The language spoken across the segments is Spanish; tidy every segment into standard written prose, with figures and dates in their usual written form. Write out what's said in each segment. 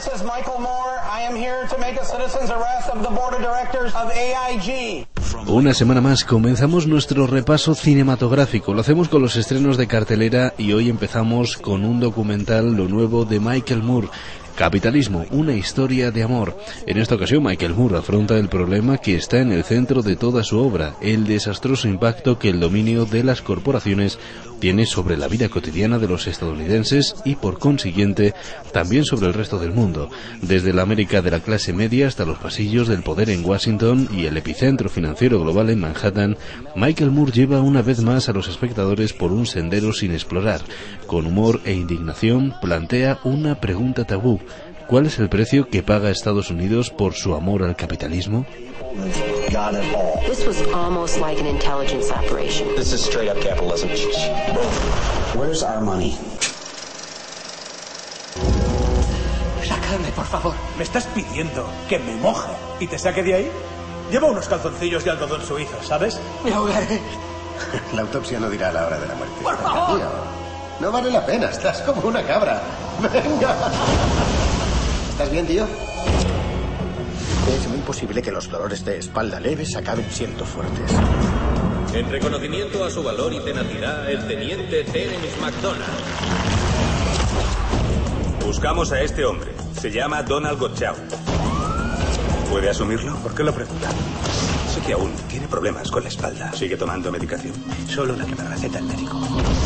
This is Michael Moore. I am here to make a citizen's arrest of the board of directors of AIG. Una semana más comenzamos nuestro repaso cinematográfico. Lo hacemos con los estrenos de cartelera y hoy empezamos con un documental, lo nuevo de Michael Moore. Capitalismo, una historia de amor. En esta ocasión Michael Moore afronta el problema que está en el centro de toda su obra, el desastroso impacto que el dominio de las corporaciones tiene sobre la vida cotidiana de los estadounidenses y por consiguiente también sobre el resto del mundo, desde la América de la clase media hasta los pasillos del poder en Washington y el epicentro financiero global en Manhattan. Michael Moore lleva una vez más a los espectadores por un sendero sin explorar. Con humor e indignación plantea una pregunta tabú: ¿cuál es el precio que paga Estados Unidos por su amor al capitalismo? This was almost like an intelligence operation. This is straight up capitalism. Where's our money? Sácame, por favor. ¿Me estás pidiendo que me moje y te saque de ahí? Llevo unos calzoncillos de algodón suizo, ¿sabes? Me ahogaré. La autopsia no dirá la hora de la muerte. ¡Por favor! Tío, no vale la pena, estás como una cabra. Venga. ¿Estás bien, tío? Es muy posible que los dolores de espalda leves acaben siendo fuertes. En reconocimiento a su valor y tenacidad, el teniente Terence McDonald. Buscamos a este hombre. Se llama Donald Godchaux. ¿Puede asumirlo? ¿Por qué lo pregunta? Sé que aún tiene problemas con la espalda. ¿Sigue tomando medicación? Solo la que me receta el médico.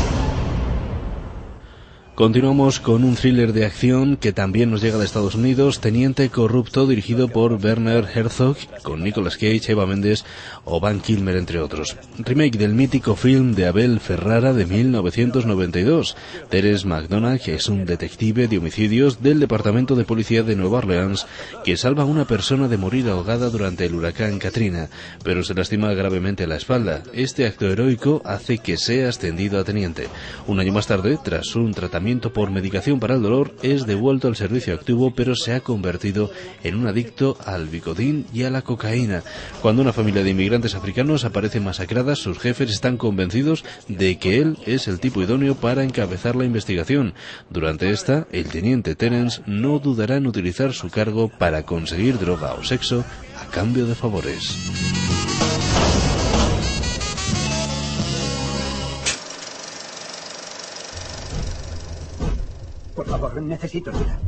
Continuamos con un thriller de acción que también nos llega de Estados Unidos, Teniente Corrupto, dirigido por Werner Herzog, con Nicolas Cage, Eva Mendes o Val Kilmer, entre otros. Remake del mítico film de Abel Ferrara de 1992. Terence McDonald es un detective de homicidios del Departamento de Policía de Nueva Orleans que salva a una persona de morir ahogada durante el huracán Katrina, pero se lastima gravemente la espalda. Este acto heroico hace que sea ascendido a teniente. Un año más tarde, tras un tratamiento por medicación para el dolor, es devuelto al servicio activo, pero se ha convertido en un adicto al Vicodin y a la cocaína. Cuando una familia de inmigrantes africanos aparece masacrada, sus jefes están convencidos de que él es el tipo idóneo para encabezar la investigación. Durante esta, el teniente Terence no dudará en utilizar su cargo para conseguir droga o sexo a cambio de favores. Por favor, necesito ayuda.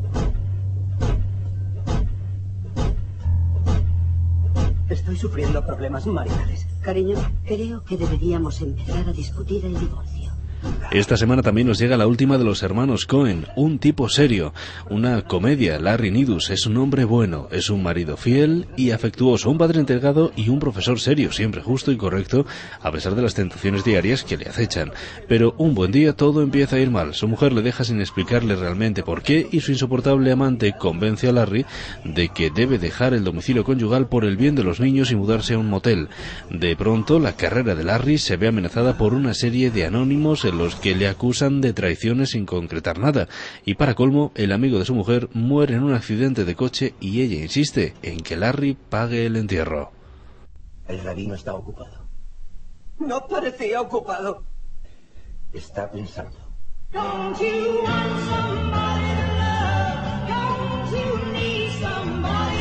Estoy sufriendo problemas maritales. Cariño, creo que deberíamos empezar a discutir el divorcio. Esta semana también nos llega la última de los hermanos Coen, Un tipo serio, una comedia. Larry Nidus es un hombre bueno, es un marido fiel y afectuoso, un padre entregado y un profesor serio, siempre justo y correcto, a pesar de las tentaciones diarias que le acechan. Pero un buen día todo empieza a ir mal. Su mujer le deja sin explicarle realmente por qué y su insoportable amante convence a Larry de que debe dejar el domicilio conyugal por el bien de los niños y mudarse a un motel. De pronto, la carrera de Larry se ve amenazada por una serie de anónimos en los que le acusan de traiciones sin concretar nada, y para colmo, el amigo de su mujer muere en un accidente de coche y ella insiste en que Larry pague el entierro. El rabino está ocupado. No parecía ocupado. Está pensando. Don't you want somebody to love? Don't you need somebody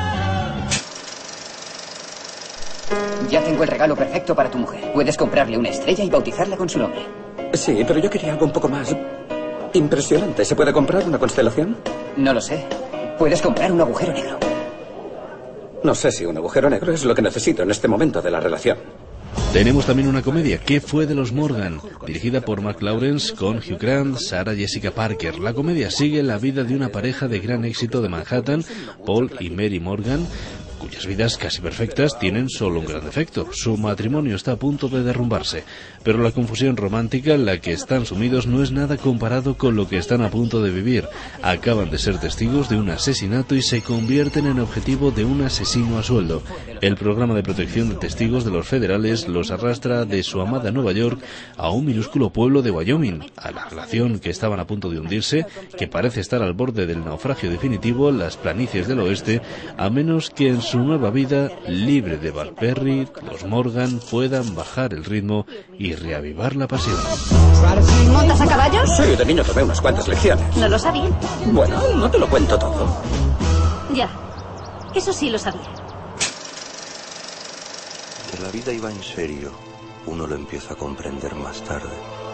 to love? Ya tengo el regalo perfecto para tu mujer. Puedes comprarle una estrella y bautizarla con su nombre. Sí, pero yo quería algo un poco más impresionante. ¿Se puede comprar una constelación? No lo sé. Puedes comprar un agujero negro. No sé si un agujero negro es lo que necesito en este momento de la relación. Tenemos también una comedia, ¿Qué fue de los Morgan?, dirigida por Mark Lawrence con Hugh Grant, Sarah Jessica Parker. La comedia sigue la vida de una pareja de gran éxito de Manhattan, Paul y Mary Morgan, cuyas vidas casi perfectas tienen solo un gran defecto: su matrimonio está a punto de derrumbarse. Pero la confusión romántica en la que están sumidos no es nada comparado con lo que están a punto de vivir. Acaban de ser testigos de un asesinato y se convierten en objetivo de un asesino a sueldo. El programa de protección de testigos de los federales los arrastra de su amada Nueva York a un minúsculo pueblo de Wyoming, a la relación que estaban a punto de hundirse, que parece estar al borde del naufragio definitivo en las planicies del oeste, a menos que en su nueva vida, libre de Val Perry, los Morgan puedan bajar el ritmo y reavivar la pasión. ¿Montas a caballo? Sí, de niño tomé unas cuantas lecciones. No lo sabía. Bueno, no te lo cuento todo. Ya, eso sí lo sabía. Que la vida iba en serio, uno lo empieza a comprender más tarde.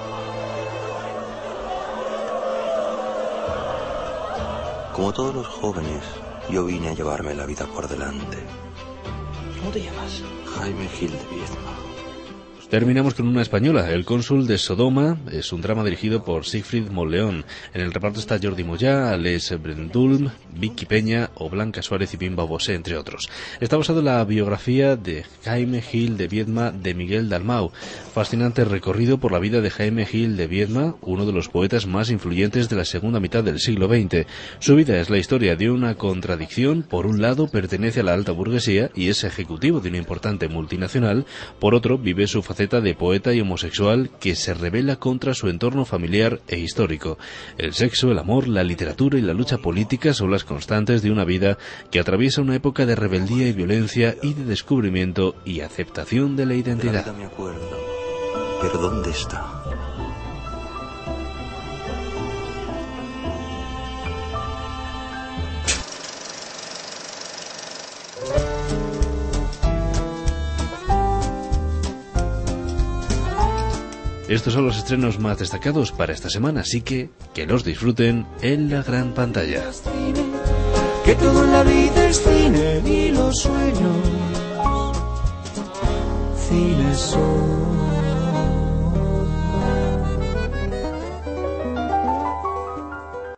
Como todos los jóvenes, yo vine a llevarme la vida por delante. ¿Cómo te llamas? Jaime Gil de Viedma. Terminamos con una española, El cónsul de Sodoma. Es un drama dirigido por Siegfried Molleón. En el reparto está Jordi Moyà, Alex Brendulm, Vicky Peña o Blanca Suárez y Bimba Bosé, entre otros. Está basado en la biografía de Jaime Gil de Viedma de Miguel Dalmau. Fascinante recorrido por la vida de Jaime Gil de Viedma, uno de los poetas más influyentes de la segunda mitad del siglo XX. Su vida es la historia de una contradicción. Por un lado, pertenece a la alta burguesía y es ejecutivo de una importante multinacional. Por otro, vive su faceta de poeta y homosexual que se rebela contra su entorno familiar e histórico. El sexo, el amor, la literatura y la lucha política son las constantes de una vida que atraviesa una época de rebeldía y violencia y de descubrimiento y aceptación de la identidad. De la vida me acuerdo, pero ¿dónde está? Estos son los estrenos más destacados para esta semana, así que los disfruten en la gran pantalla. Que todo en la vida es cine y los sueños, cine son.